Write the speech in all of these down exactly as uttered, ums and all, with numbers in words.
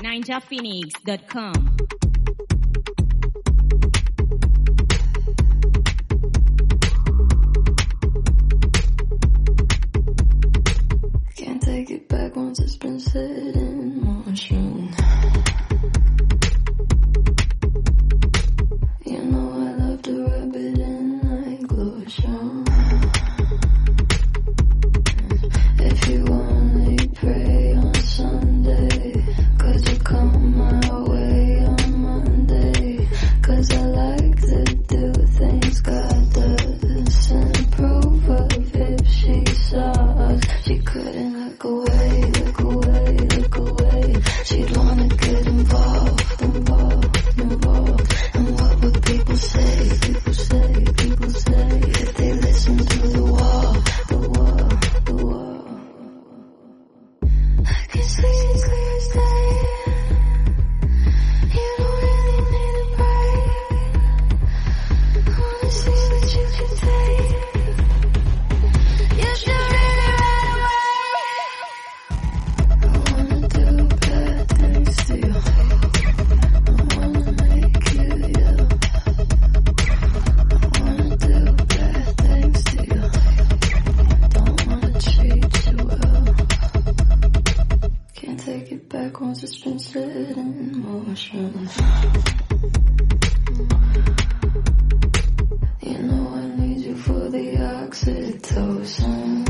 ninja phoenix dot com. Can't take it back once it's been set in motion. You know I love to rub it in like lotion. If you only pray on Sunday, cause you come my way on Monday. Cause I like to do things God does and prove of if she saw us. She couldn't look away, look away, look away. She'd wanna get involved, involved, involved. And what would people say, people say, people say if they listen to the wall, the wall, the wall. I can see it clear as day. You don't really need a break. I wanna see what you can take. You should really run away. I wanna do bad things to you. I wanna make you you. I wanna do bad things to you. Don't wanna treat you well. Can't take it back once it's been set in motion. You know I need you for the oxytocin.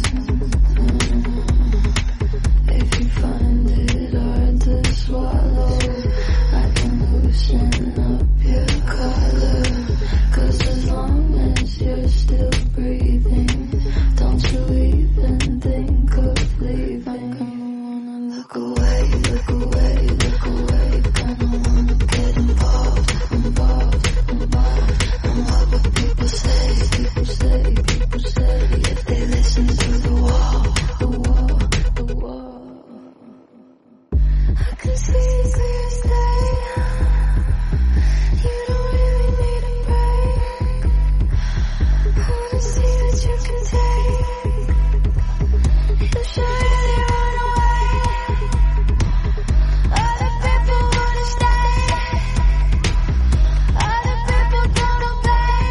If you find it hard to swallow, I can loosen up your collar. Cause as long as you're still breathing, don't you even think of leaving. Gonna look away, look away, look away. Gonna wanna get involved, involved, involved. And what would people say, people say, people say if they listen to the wall, the wall, the wall. I can see it clear as day. You don't really need a break. I wanna see what you can take. You should really run away. Other people wanna stay. Other people don't obey.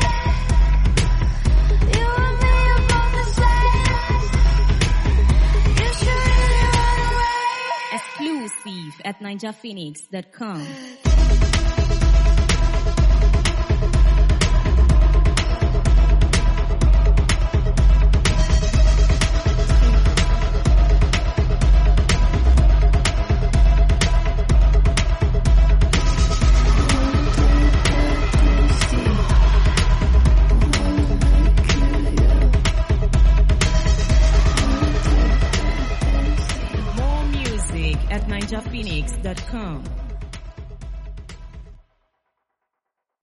You and me are both the same. You should really run away. Exclusive at ninja phoenix dot com. More music at ninja phoenix dot com.